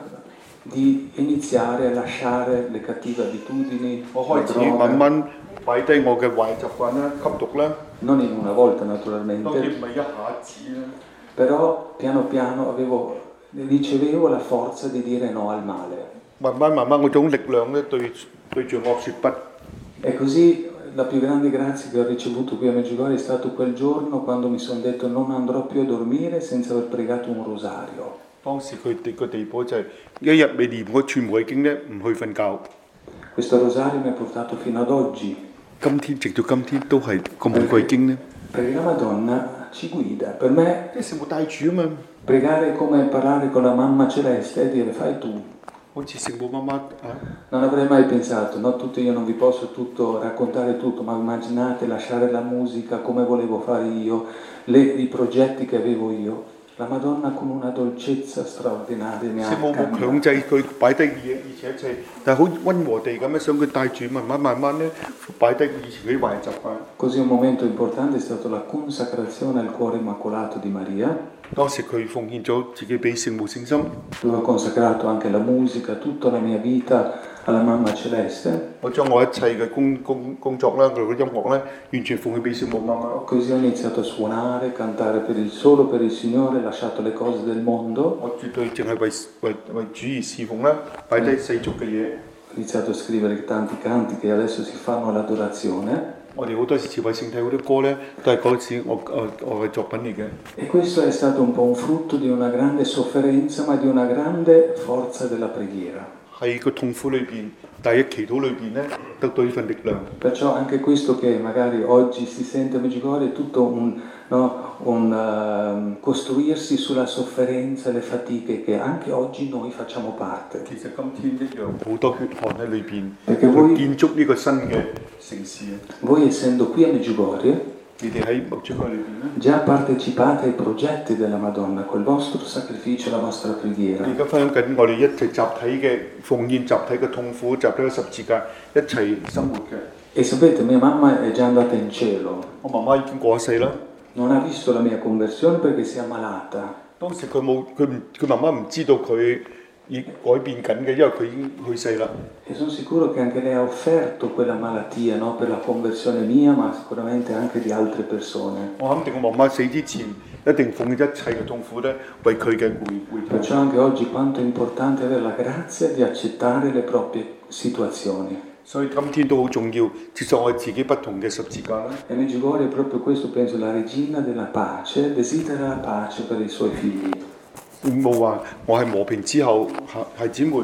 S1: di iniziare a lasciare le cattive abitudini,
S4: 我
S1: la
S4: 開始慢
S1: droga,
S4: 慢擺低我嘅壞習慣啦、吸毒啦。
S1: non in una volta
S4: 當然
S1: naturalmente,
S4: 唔係一下子啦，
S1: però piano piano avevo, ricevevo la forza di dire no al male.
S4: 慢慢慢慢嗰種力量咧，對對罪惡説不。
S1: E così la più grande grazia che ho ricevuto qui a Medjugorje è stato quel giorno quando mi sono detto non andrò più a dormire senza aver pregato un rosario.
S4: 當時佢哋個地步就係一日未念嗰串玫瑰經咧，唔去瞓覺。
S1: Questo rosario mi ha portato fino ad oggi,
S4: 今天直到今天都係個玫瑰經咧，
S1: perché la Madonna ci guida. Per me
S4: 即係聖母帶主啊嘛，
S1: pregare è come parlare con la mamma celeste e dire fai tu.
S4: 好似聖母媽媽啊，
S1: Non avrei mai pensato, no? Tutto, io non vi posso tutto raccontare tutto, ma immaginate lasciare la musica come volevo fare io, le, i progetti che avevo io. La Madonna con una dolcezza straordinaria mi ha
S4: 聖母冇
S1: cambiato.
S4: 強制佢擺低嘢，而且一切，但係好溫和地咁樣想佢帶住慢慢慢慢咧擺低以前嗰啲壞習慣。
S1: Così un momento importante è stato la consacrazione al cuore immacolato di Maria,
S4: 當時佢奉獻咗自己俾聖母聖心，
S1: dove ho consacrato anche la musica, tutta la mia vita alla mamma celeste.
S4: 我將我一切嘅工工工作啦，佢嘅音樂咧，完全奉獻俾聖母媽媽。
S1: Così ho iniziato a suonare, cantare per il, solo per il Signore, lasciato le cose del mondo.
S4: 我絕對淨係為為為主而侍奉啦，擺低世俗嘅嘢。
S1: Ho iniziato a scrivere tanti canti che adesso si fanno all'adorazione.
S4: 我哋好多時慈惠聖體嗰啲歌咧，都係嗰時我我我嘅作品嚟嘅。
S1: E questo è stato un po' un frutto di una grande sofferenza, ma di una grande forza della preghiera.
S4: 喺個痛苦裏邊，但係喺祈禱裏邊咧，得到呢份力量。
S1: Perciò anche questo che magari oggi si sente a Medjugorje è tutto un, no, un uh, costruirsi sulla sofferenza e le fatiche che anche oggi noi facciamo parte.
S4: 其實今天一樣好多血汗喺裏邊，
S1: Perché voi,
S4: 去建築呢個新嘅城市。
S1: voi essendo qui a Medjugorje
S4: 你哋喺墨珠海裏邊咧，
S1: già partecipate ai progetti della Madonna col vostro sacrificio e la vostra preghiera.
S4: 而家分享緊我哋一齊集體嘅奉獻、集體嘅痛苦、集體嘅十字架，一齊生活嘅。
S1: E sapete, mia mamma è già andata in cielo.
S4: 我媽媽已經過咗世啦。
S1: Non ha visto la mia conversione perché si è ammalata.
S4: 當時佢冇佢唔佢媽媽唔知道佢已改變緊嘅，因為佢已經去世啦。
S1: E sono sicuro che anche lei ha offerto quella malattia, no, per la conversione mia, ma sicuramente anche di altre persone.
S4: 我肯定我媽媽死之前一定奉獻一切嘅痛苦咧，為佢嘅回回報。
S1: Perciò anche oggi quanto è importante avere la grazia di accettare le proprie situazioni.
S4: 所以今天都好重要，接受我自己不同嘅十字架啦。
S1: E Medjugorje è proprio questo, penso, la regina della pace, desidera la pace per i suoi figli.
S4: 冇話我係和平之後，孩孩子們。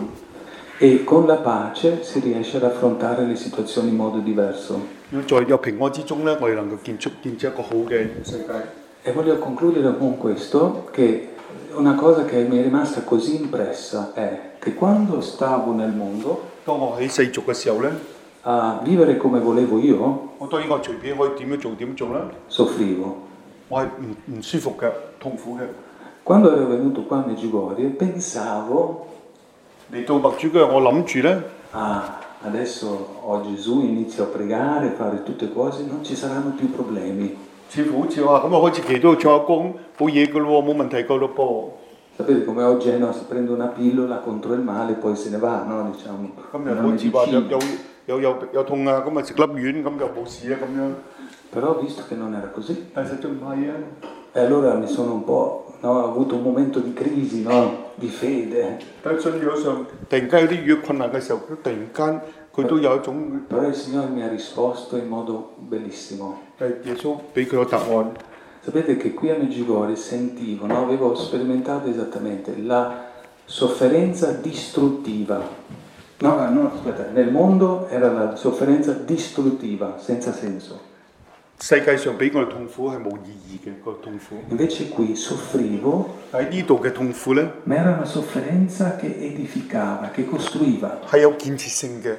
S1: E con la pace si riesce ad affrontare le situazioni in modo diverso.
S4: 要在有平安之中咧，我哋能夠建築建設一個好嘅世界。
S1: E voglio concludere con questo, che una cosa che mi è rimasta così impressa è che quando stavo nel mondo
S4: 當我喺世俗嘅時候咧，
S1: a vivere come volevo io,
S4: 我當然我隨便可以點樣做點做啦。
S1: soffrivo.
S4: 我係唔唔舒服嘅，痛苦嘅。
S1: Quando ero venuto qua a Medjugorje pensavo,
S4: 嚟到墨珠嗰日，我諗住咧，
S1: ah, adesso ho Gesù, inizio a pregare, fare tutte cose, non ci saranno più problemi.
S4: 似乎好似話咁啊，開始祈禱唱下歌，冇嘢嘅咯喎，冇問題嘅咯噃。
S1: Sapete come oggi no, si prende una pillola contro il male e poi se ne va, no? Diciamo,
S4: 今日
S1: una
S4: 好似話有
S1: medicina.
S4: 有有有有痛啊，咁啊食粒丸咁就冇事啊咁樣。
S1: Però ho visto che non era così.
S4: 但係實際唔係啊。
S1: E allora mi sono un po', no, ho avuto un momento di crisi, no? Di fede.
S4: 但係信仰上突然間有啲遇困難嘅時候，佢突然間佢都有一種
S1: Però il Signore mi ha risposto in modo bellissimo.
S4: 誒耶穌俾佢個答案。
S1: Sapete che qui a Medjugorje sentivo, no? Avevo sperimentato esattamente la sofferenza distruttiva. No, no, aspetta, nel mondo era la sofferenza distruttiva, senza senso.
S4: 世界上俾我哋痛苦係冇意義嘅個痛苦，
S1: Invece qui soffrivo,
S4: 喺呢度嘅痛苦咧
S1: ma era una sofferenza che edificava, che costruiva.
S4: 係有建設性嘅。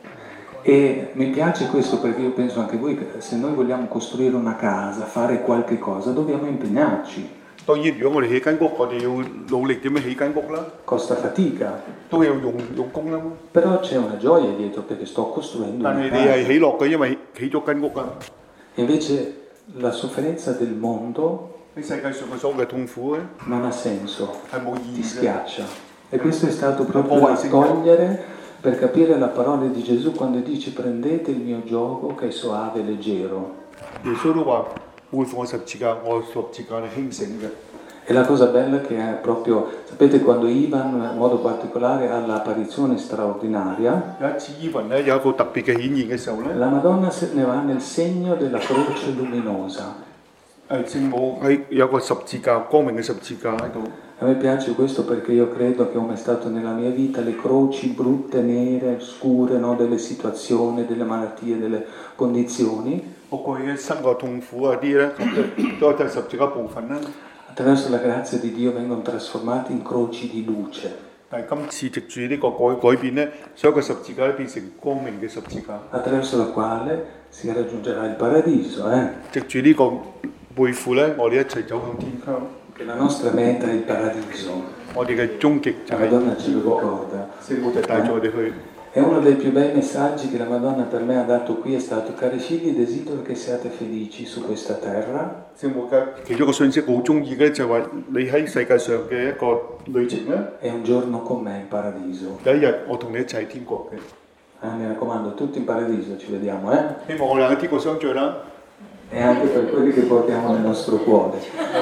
S1: E mi piace questo perché io penso anche voi che se noi vogliamo costruire una casa, fare qualche cosa, dobbiamo impegnarci.
S4: 當然，如果我哋起間屋，我哋要努力點樣起間屋啦，
S1: Costa fatica,
S4: 都要用用功啦。
S1: però c'è una gioia dietro perché sto costruendo
S4: 但
S1: una
S4: 係你係
S1: casa.
S4: 喜樂嘅，因為起咗間屋啊。
S1: Invece la sofferenza del mondo
S4: 喺世界上嘅所有嘅痛苦咧
S1: non ha senso,
S4: 係冇意
S1: ti
S4: 義嘅。
S1: schiaccia. E questo è stato proprio da cogliere per capire la parola di Gesù quando dice prendete il mio giogo che è soave e leggero.
S4: 耶穌都話背負我十字架，我十字架係輕省嘅。
S1: E la cosa bella che è proprio, sapete quando Ivan in modo particolare ha l'apparizione straordinaria,
S4: 有一次伊雲咧有一個特別嘅顯現嘅時候咧，
S1: la Madonna se ne va nel segno della croce luminosa.
S4: 誒聖母喺有個十字架光明嘅十字架喺度。
S1: A me piace questo perché io credo che come è stato nella mia vita le croci brutte, nere, scure, no, delle situazioni, delle malattie, delle condizioni,
S4: 我過去嘅生活痛苦啊啲咧，都係十字架部分啦。
S1: attraverso la grazia di Dio vengono trasformati in croci di luce.
S4: 但係今次藉住呢個改改變咧，所有嘅十字架咧變成光明嘅十字架。
S1: Attraverso la quale si raggiungerà il paradiso, eh?
S4: 藉住呢個背負咧，我哋一齊走向天鄉。
S1: Che la nostra meta è il paradiso.
S4: 我哋嘅終極就
S1: La
S4: 係
S1: Madonna ce lo ricorda.
S4: 聖母就帶住我哋去。
S1: E uno dei più bei messaggi che la Madonna per me ha dato qui è stato: cari figli, desidero che siate felici su questa terra.
S4: 聖母嘅其中一個信息好中意嘅就係話你喺世界上嘅一個旅程咧，
S1: E un giorno con me in paradiso.
S4: 有一日我同你一齊喺天國嘅。
S1: Eh, mi raccomando, tutti in paradiso, ci vediamo, eh?
S4: 希望我哋喺呢個相聚啦。
S1: E anche per quelli che portiamo nel nostro cuore.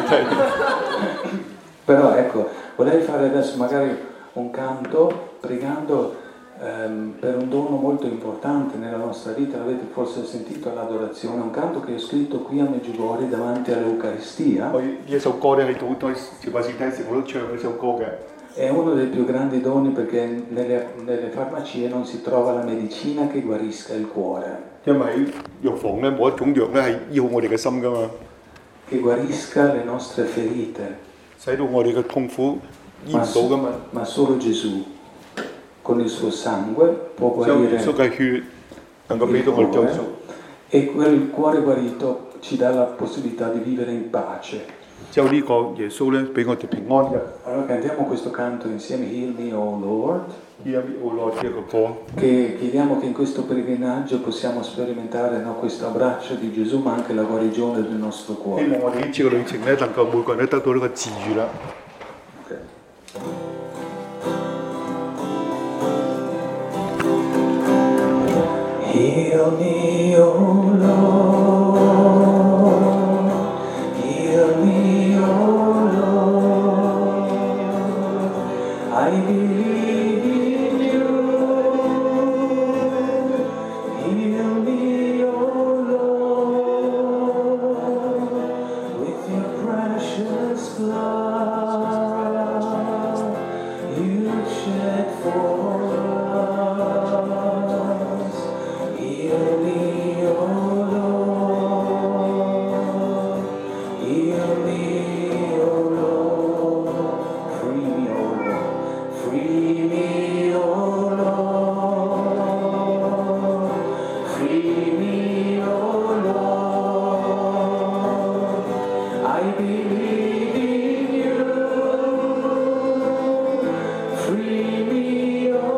S1: Però ecco, vorrei fare adesso magari un canto pregando ehm, per un dono molto importante nella nostra vita. L'avete forse sentito l'adorazione, un canto che ho scritto qui a Medjugorje davanti all'Eucaristia.
S4: 我呢一首歌咧喺好多接拜聖體時我都唱呢首歌嘅。
S1: È uno dei più grandi doni perché nelle, nelle farmacie non si trova la medicina che guarisca il cuore.
S4: 因為喺藥房咧冇一種藥咧係醫好我哋嘅心噶嘛，
S1: Che guarisca le nostre ferite.
S4: 使到我哋嘅痛苦醫唔
S1: Ma,
S4: 到噶嘛。
S1: ma solo Gesù, con il suo sangue, può
S4: 將耶
S1: guarire
S4: 穌嘅血能夠俾
S1: il
S4: 到我哋救贖。
S1: cuore e quel cuore guarito ci dà la possibilità di vivere in pace.
S4: 之後呢個耶穌咧俾我哋平安嘅。
S1: Allora cantiamo questo canto insieme, Heal Me, O Lord,
S4: 呢一好耐呢一個歌，
S1: che chiediamo che in questo pellegrinaggio possiamo sperimentare no, questo abbraccio di Gesù, ma anche la guarigione del nostro
S4: 希
S1: cuore.
S4: 望我哋呢次嘅旅程咧能夠每個人都得到呢個治愈啦。
S1: Heal me, O Lord, heal me, O Lord, I believe in you. Heal me, O Lord, with your precious blood you shed for us. Heal me, O Lord, heal me, O Lord, free me, O Lord, free me, O Lord, free me, O Lord, I believe in you, free me, O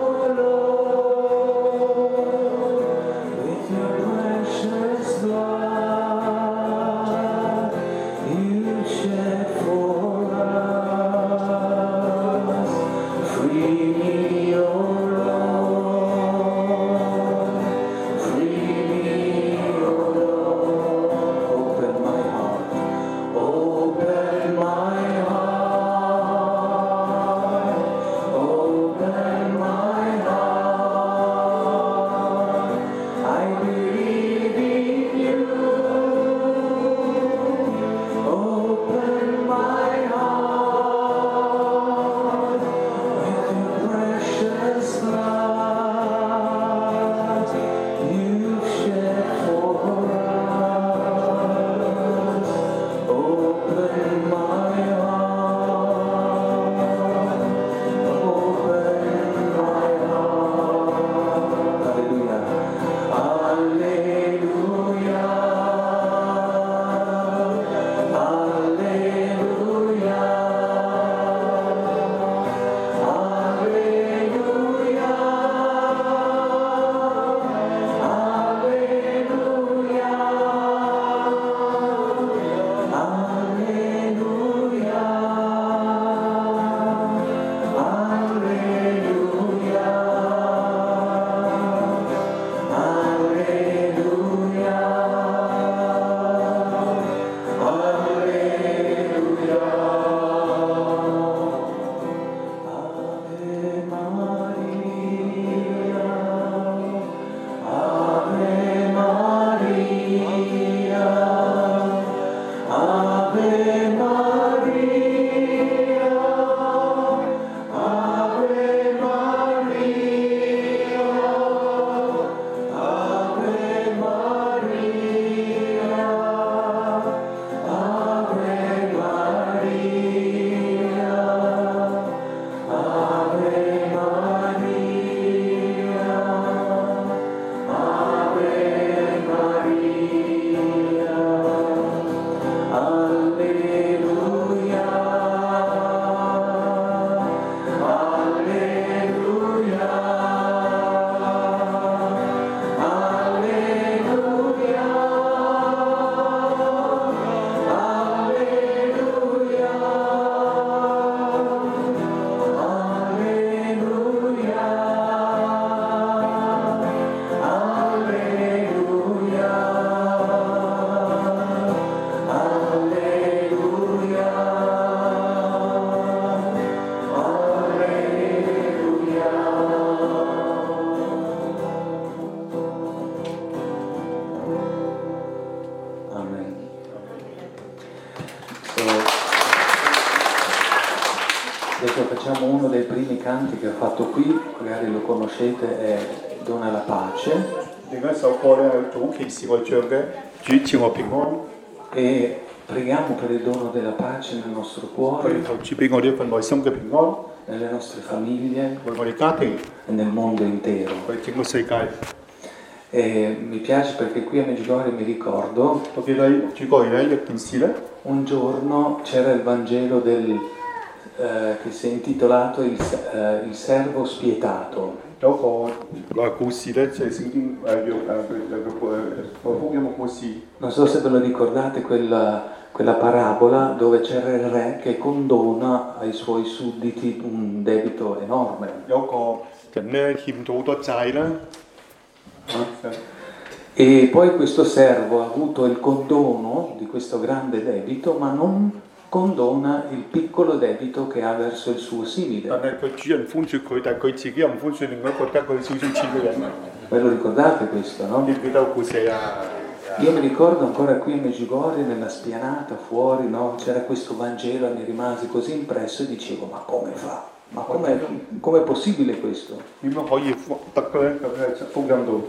S1: diciamo uno dei primi canti che ho fatto qui, magari lo conoscete, è Dona la pace.
S4: 另一首歌咧，早期時我唱嘅主賜我平安，
S1: E preghiamo per il dono della pace nel nostro
S4: 佢
S1: cuore,
S4: 投注俾我哋一份內心嘅平安，
S1: nelle nostre famiglie
S4: 為我哋家庭，
S1: e nel mondo intero.
S4: 為整個世界。
S1: E mi piace perché qui a Medjugorje mi ricordo,
S4: 我記得主角咧一件事咧，
S1: un giorno c'era il Vangelo del, eh, che si è intitolato il, eh, il servo spietato.
S4: 有一個誒故事咧，即係聖經誒約誒佢個誒福音嘅故事。
S1: Non so se ve lo ricordate quella, quella parabola dove c'era il re che condona ai suoi sudditi un debito enorme.
S4: 有一個人咧欠咗好多債啦，
S1: E poi questo servo ha avuto il condono di questo grande debito, ma non condona il piccolo debito che ha verso il suo
S4: 但
S1: simile.
S4: 係佢主人寬恕佢，但係佢自己又唔寬恕另外一個得佢少少錢嘅人。
S1: Ve lo ricordate questo, no?
S4: 記唔記得個故事啊？
S1: Io mi ricordo ancora qui a Medjugorje, nella spianata fuori, no? C'era questo Vangelo e mi rimasi così impresso e dicevo, ma come fa? Ma com'è, com'è possibile questo?
S4: 點樣可以得嘅咧？咁喺福音度，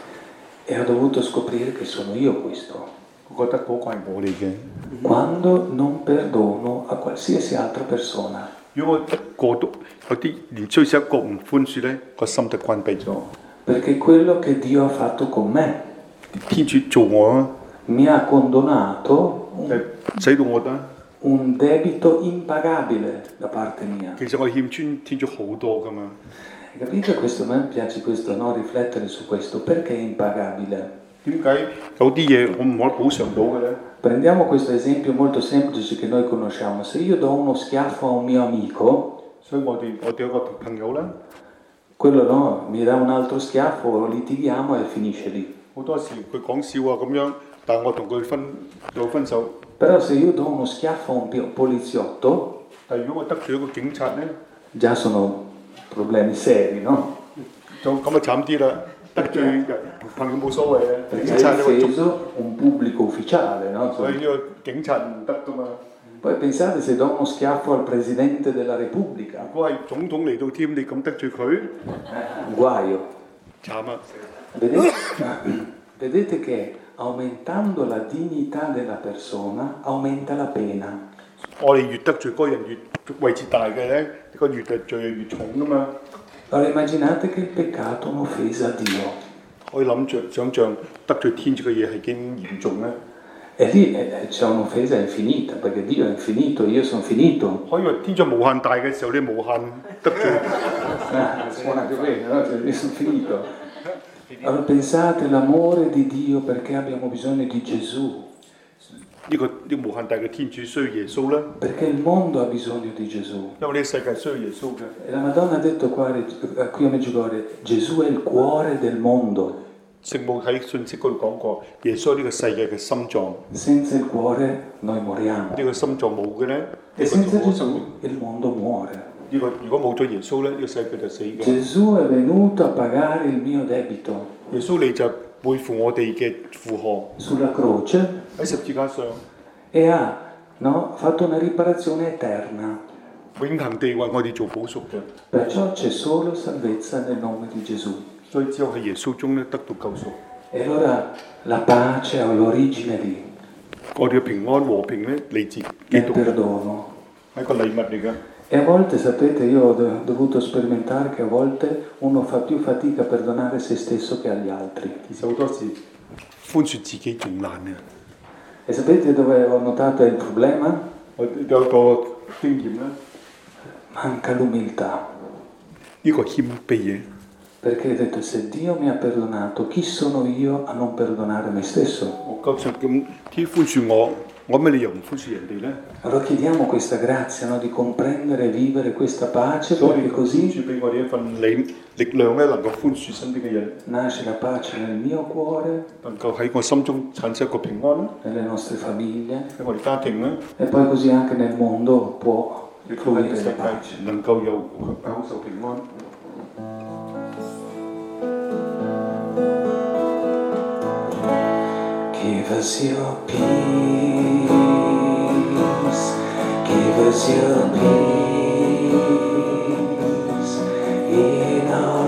S1: E ho dovuto scoprire che sono io questo.
S4: 我覺得嗰個係我嚟嘅。
S1: Quando non perdono a qualsiasi altra persona.
S4: 如果我一個都有啲連追少一個唔寬恕咧，個心就關閉咗。
S1: Perché quello che Dio ha fatto con me
S4: 天主做我啊，
S1: mi ha condonato
S4: 就
S1: un,
S4: 使到我得。
S1: un debito impagabile da parte mia.
S4: 其實我欠穿天主好多噶嘛。
S1: Capite questo? A me piace questo, no? Riflettere su questo. Perché è impagabile?
S4: 點解有啲嘢我唔可以補償到嘅咧？
S1: Prendiamo questo esempio molto semplice che noi conosciamo. Se io do uno schiaffo a un mio amico,
S4: 所以我哋我哋有個朋友啦，
S1: quello no, mi dà un altro schiaffo, litighiamo e finisce lì.
S4: 好多時佢講笑啊咁樣，但係我同佢分做分手。
S1: Però se io do uno schiaffo a un pi- poliziotto,
S4: 但係如果我得罪一個警察咧，
S1: già sono problemi seri, no?
S4: 就咁啊慘啲啦！得罪人朋友冇所謂嘅，
S1: Perché
S4: 警察
S1: hai
S4: 呢個做，
S1: offeso un pubblico ufficiale, no?
S4: 所以呢個警察唔得噶嘛。
S1: Poi pensate se do uno schiaffo al Presidente della Repubblica,
S4: 如果係總統嚟到添，你咁得罪佢，
S1: guaio.
S4: 慘啊！
S1: Vedete, vedete che aumentando la dignità della persona aumenta la pena.
S4: 我哋越得罪嗰個人越位置大嘅咧，呢個越係罪越重噶嘛。
S1: Allora immaginate che il peccato è un'offesa a Dio.
S4: 可以諗著想像得罪天主嘅嘢係幾嚴重咧？
S1: E lì eh, c'è un'offesa infinita, perché Dio è infinito, io sono finito.
S4: 可以話天主無限大嘅時候，你無限得罪。
S1: Ah, suona anche bene, no? Cioè, io sono finito. Allora pensate l'amore di Dio perché abbiamo bisogno di Gesù,
S4: 呢、個呢、個無限大嘅天主需要耶穌啦，
S1: perché il mondo ha bisogno di Gesù.
S4: 因為呢個世界需要耶穌嘅。
S1: E la Madonna ha detto qua, eh, qui a Medjugorje, Gesù è il cuore del mondo.
S4: 聖母喺信息嗰度講過，耶穌係呢個世界嘅心臟，
S1: Senza il cuore noi moriamo.
S4: 呢、個心臟冇嘅咧，呢、
S1: E
S4: 個
S1: senza
S4: 就冇
S1: Gesù il mondo muore.
S4: 呢、個如果冇咗耶穌咧，呢、個世界就死嘅。
S1: Gesù è venuto a pagare il mio debito
S4: 耶穌你就背負我哋嘅負荷
S1: sulla croce
S4: 喺十字架上，
S1: e ha, no, fatto una riparazione eterna.
S4: 永恆地為我哋做補贖嘅。
S1: Perciò c'è solo salvezza nel nome di Gesù.
S4: 所以只有喺耶穌中咧得到救贖。
S1: E allora la pace ha l'origine lì,
S4: 我哋嘅平安和平咧嚟自基
S1: nel
S4: 督，
S1: perdono.
S4: 係一個禮物嚟嘅。
S1: E a volte, sapete, io ho do- dovuto sperimentare che a volte uno fa più fatica a perdonare se stesso che agli altri.
S4: 其實好多時寬恕自己仲難嘅。
S1: E sapete dove ho notato il problema?
S4: 我有個經驗咧，
S1: Manca l'umiltà.
S4: 呢、個謙卑嘢。
S1: Perché ho detto, se Dio mi ha perdonato, chi sono io a non perdonare me stesso?
S4: 我究竟咁天寬恕我，我乜理由唔寬恕人哋咧？
S1: Allora chiediamo questa grazia, no, di comprendere e vivere questa pace,
S4: 所以
S1: perché
S4: 天
S1: così
S4: 主俾我哋一份力力量咧，能夠寬恕身邊嘅人，
S1: nasce la pace nel mio cuore,
S4: 能夠喺我心中產生一個平安啦，
S1: nelle nostre famiglie,
S4: 喺我哋家庭啦，
S1: e poi così anche nel mondo può
S4: 亦都喺呢個
S1: fluire
S4: 世
S1: la
S4: 界
S1: pace.
S4: 能夠有享受平安。
S1: Give us your peace, give us your peace. in our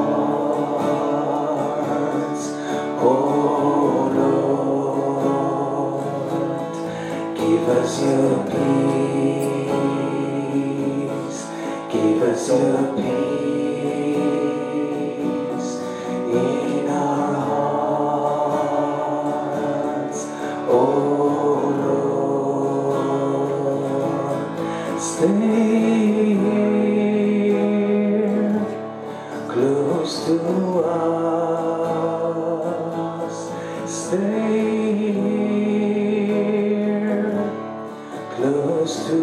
S1: hearts, oh Lord, give us your peace, give us your peace in our hearts, oh Lord, stay here close to us, stay here close to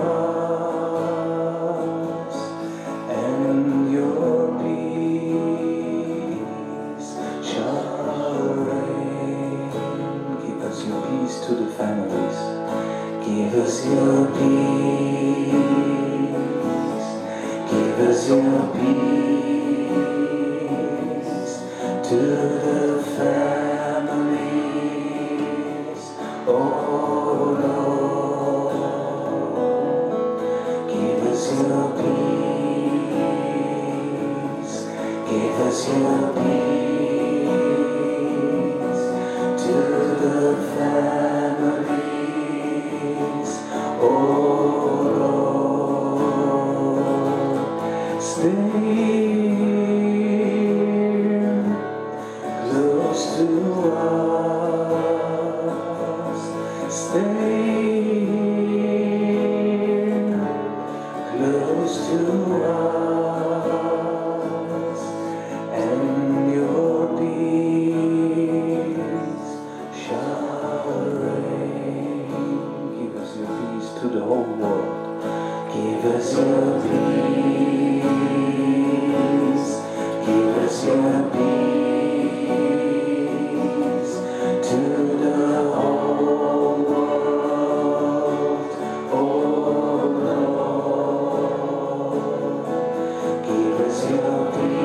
S1: us, and your peace shall reign. Give us your peace to the families. Give us your peace. Give us your peace to the families. Oh Lord, give us your peace. Give us your peace to the families. Oh Lord, stay here close to us, stay here close to us, and your peace shall reign. Give us your peace to the whole world. Give us your peace. Give us your peace to the whole world. Oh Lord, give us your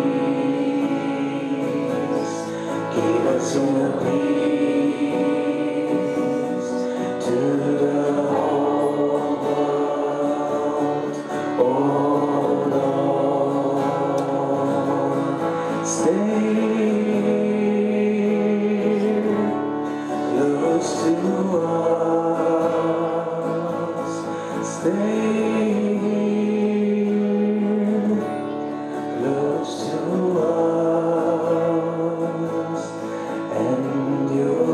S1: peace. Give us your peace to the whole world. Oh Lord, stay close to us, stay close to us, and your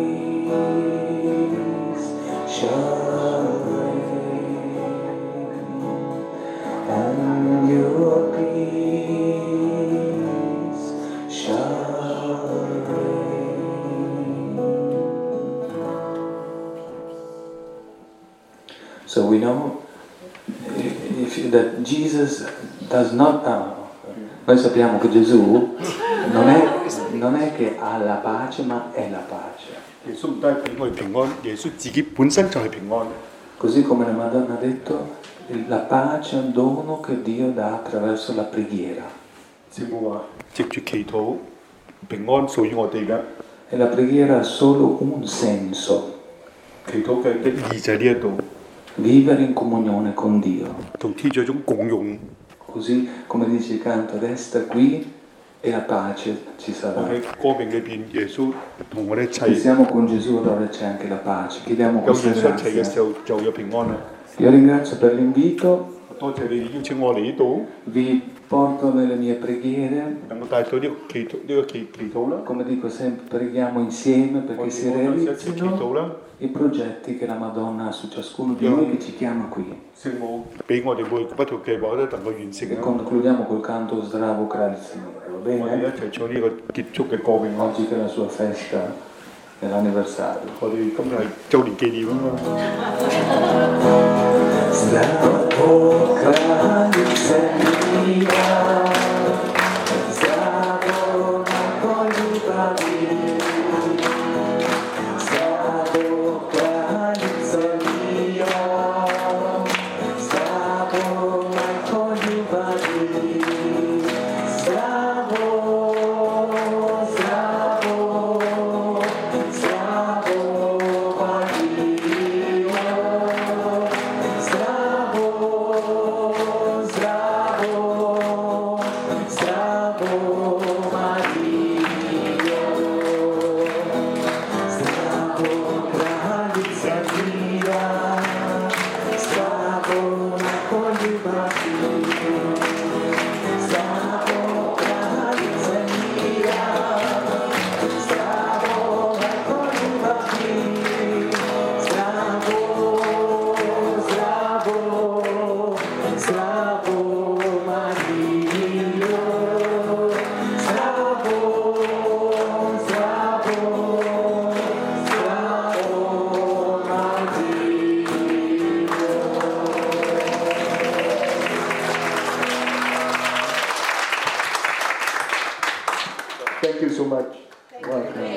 S1: peace shall reign, and your peace shall reign. So we know if, that Jesus does not. Uh, noi sappiamo che Gesù non è, non è che ha la pace, ma è la pace.
S4: 耶穌唔單係俾我哋平安，耶穌自己本身就係平安。
S1: Così come la Madonna ha detto, la pace è un dono che Dio dà attraverso la preghiera.
S4: 聖母話：藉住祈禱，平安屬於我哋嘅。
S1: E la preghiera ha solo un senso,
S4: 祈禱嘅嘅意就喺呢一度，
S1: vivere in comunione con Dio.
S4: 同天主一種共用。
S1: Così come dice il canto, resta qui e la pace ci
S4: 我
S1: sarà.
S4: 喺歌名裏邊，耶穌同我哋一
S1: Se
S4: 齊，
S1: siamo con Gesù allora c'è anche la pace. Chiediamo
S4: 有
S1: questa
S4: 耶穌一齊嘅時
S1: grazia.
S4: 候就有平安啦。
S1: Io ringrazio per l'invito,
S4: 多謝你邀請我嚟呢度，
S1: vi porto nelle mie preghiere.
S4: 能夠帶到呢個祈禱呢個祈祈禱啦。
S1: Come dico sempre, preghiamo insieme
S4: 我
S1: perché si
S4: 哋我哋一齊祈禱
S1: realizzino
S4: 啦。
S1: i progetti che la Madonna ha su ciascuno di noi che ci chiama qui.
S4: 聖母俾我哋每不同計劃咧能夠完成
S1: E
S4: 啦。
S1: concludiamo col canto Zdravo Kralj Signore, va
S4: 我哋
S1: bene?
S4: 一齊唱呢個結束嘅歌詠啦。
S1: Oggi che è la sua festa dell'anniversario.
S4: 我哋今日係週年紀念啊嘛。
S1: Zdravo Kralj Signore, Zdravo Najboljubavi, Zdravo Kralj Signore, Zdravo Najboljubavi, Zdravo, zdravo, zdravo Mario, zdravo, zdravo.
S4: Thank you so much.
S3: Welcome.